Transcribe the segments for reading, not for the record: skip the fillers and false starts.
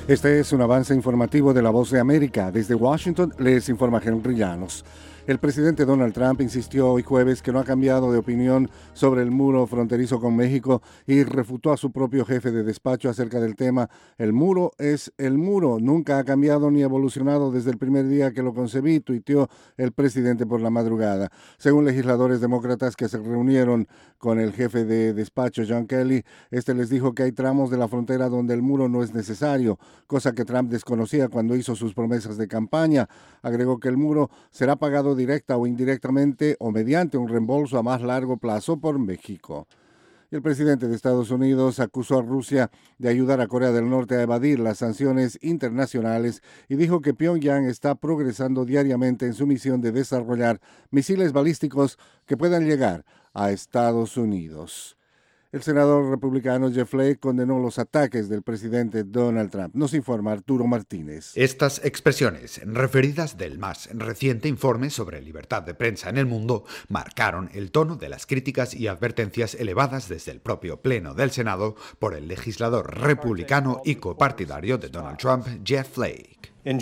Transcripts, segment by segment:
Este es un avance informativo de La Voz de América. Desde Washington les informa Henry Llanos. El presidente Donald Trump insistió hoy jueves que no ha cambiado de opinión sobre el muro fronterizo con México y refutó a su propio jefe de despacho acerca del tema. El muro es el muro, nunca ha cambiado ni evolucionado desde el primer día que lo concebí, tuiteó el presidente por la madrugada. Según legisladores demócratas que se reunieron con el jefe de despacho John Kelly, este les dijo que hay tramos de la frontera donde el muro no es necesario, cosa que Trump desconocía cuando hizo sus promesas de campaña. Agregó que el muro será pagado directa o indirectamente o mediante un reembolso a más largo plazo por México. El presidente de Estados Unidos acusó a Rusia de ayudar a Corea del Norte a evadir las sanciones internacionales y dijo que Pyongyang está progresando diariamente en su misión de desarrollar misiles balísticos que puedan llegar a Estados Unidos. El senador republicano Jeff Flake condenó los ataques del presidente Donald Trump. Nos informa Arturo Martínez. Estas expresiones, referidas del más reciente informe sobre libertad de prensa en el mundo, marcaron el tono de las críticas y advertencias elevadas desde el propio Pleno del Senado por el legislador republicano y copartidario de Donald Trump, Jeff Flake. En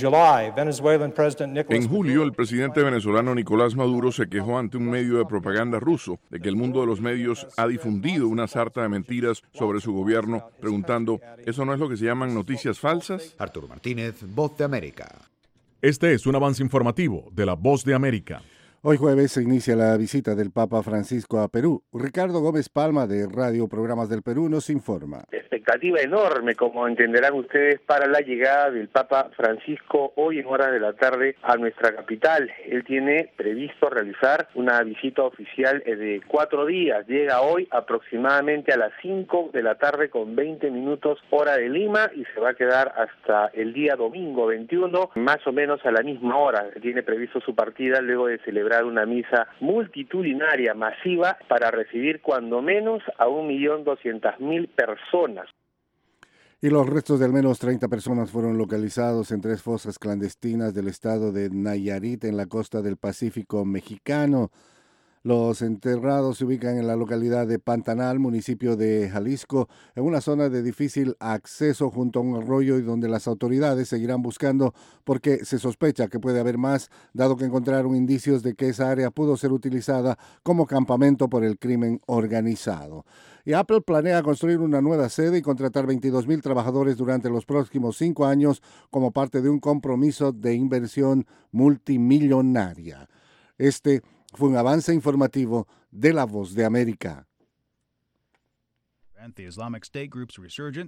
julio, el presidente venezolano Nicolás Maduro se quejó ante un medio de propaganda ruso de que el mundo de los medios ha difundido una sarta de mentiras sobre su gobierno, preguntando, ¿eso no es lo que se llaman noticias falsas? Arturo Martínez, Voz de América. Este es un avance informativo de la Voz de América. Hoy jueves se inicia la visita del Papa Francisco a Perú. Ricardo Gómez Palma de Radio Programas del Perú nos informa. Expectativa enorme, como entenderán ustedes, para la llegada del Papa Francisco hoy en horas de la tarde a nuestra capital. Él tiene previsto realizar una visita oficial de 4 días. Llega hoy aproximadamente a las 5 de la tarde con 20 minutos hora de Lima y se va a quedar hasta el día domingo 21, más o menos a la misma hora. Tiene previsto su partida luego de celebrar una misa multitudinaria masiva para recibir cuando menos a 1.200.000 personas. Y los restos de al menos 30 personas fueron localizados en 3 fosas clandestinas del estado de Nayarit en la costa del Pacífico mexicano. Los enterrados se ubican en la localidad de Pantanal, municipio de Jalisco, en una zona de difícil acceso junto a un arroyo y donde las autoridades seguirán buscando porque se sospecha que puede haber más, dado que encontraron indicios de que esa área pudo ser utilizada como campamento por el crimen organizado. Y Apple planea construir una nueva sede y contratar 22,000 trabajadores durante los próximos 5 años como parte de un compromiso de inversión multimillonaria. Fue un avance informativo de La Voz de América. The Islamic State group's resurgence